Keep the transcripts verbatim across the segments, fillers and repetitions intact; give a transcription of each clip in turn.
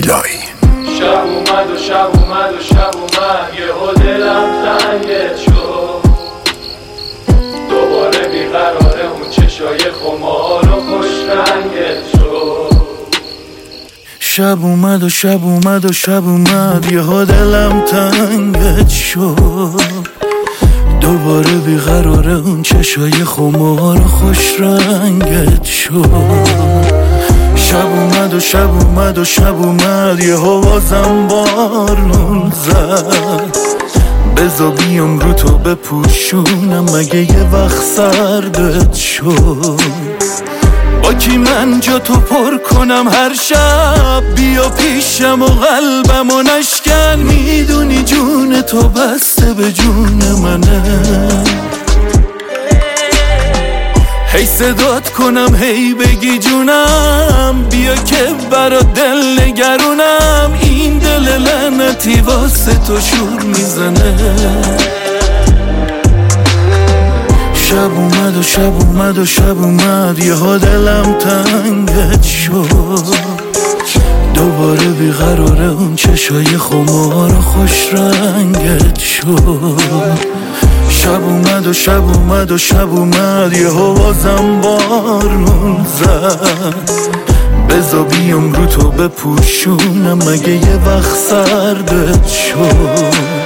الهی. شب اومد و شب اومد و شب اومد، یهو دلم تنگت شد. دوباره بیقراره اون چشای خمار و خوش رنگت شد. شب اومد و شب اومد و شب اومد، یهو دلم تنگت شد. دوباره بیقراره اون چشای خمار و خوش رنگت شد. شب اومد و شب اومد و شب اومد، یهو بازم بارون زد. بذار بیام رو تو بپوشونم مگه یه وقت سردت شد. با کی من جا تو پر کنم هر شب، بیا پیشم و قلبم و نشکن. میدونی جون تو بسته به جون منه، هی صدات کنم هی بگی جونم. بیا که برا دل نگرونم، این دل لعنتی واسه تو شور میزنه. شب اومد و شب اومد و شب اومد، یهو دلم تنگت شد. دوباره بیقراره اون چشای خمار و خوش رنگت شد. شب اومد و شب اومد و شب اومد، یهو بازم بارون زد. بذار بیام رو تو بپوشونم مگه یه وقت سردت شد.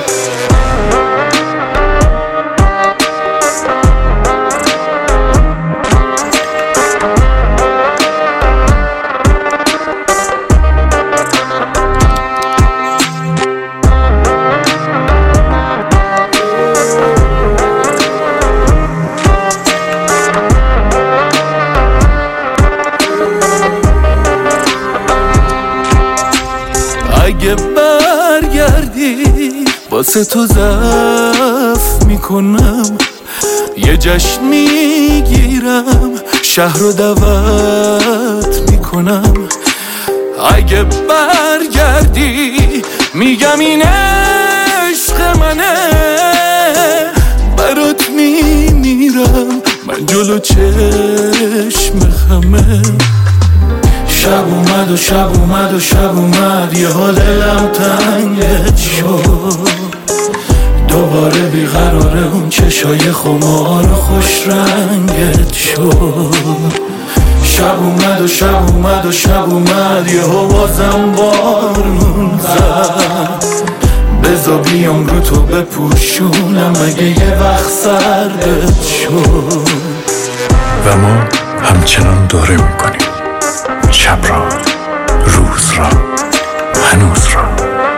اگه برگردی واسه تو ضعف میکنم، یه جشن میگیرم شهر رو دعوت میکنم. اگه برگردی میگم این عشق منه، برات میمیرم من جلو چشم خمه. شب اومد و شب اومد و شب اومد، یهو دلم تنگت شد. دوباره بیقراره اون چشای خمار و خوش رنگت شد. شب اومد و شب اومد و شب اومد، یهو بازم بارون زد. بذار بیام رو تو بپوشونم مگه یه وقت سردت شد. و ما همچنان دوره میکنیم، شب را، روز را، هنوز را.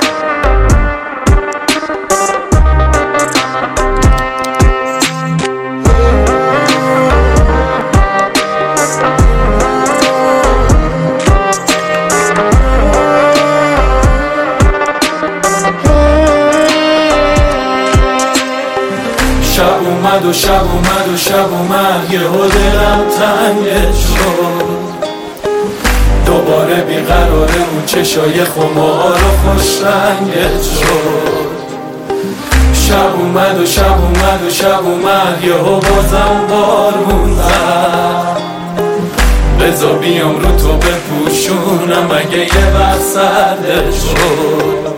شب اومد و شب اومد و شب اومد، یهو دلم تنگت شد. دوباره بیقراره اون چشای خمار و خوش رنگت شد. شب اومد و شب اومد و شب اومد، یهو بازم بارون زد. بذار بیام رو تو بپوشونم مگه یه وقت سردت شد.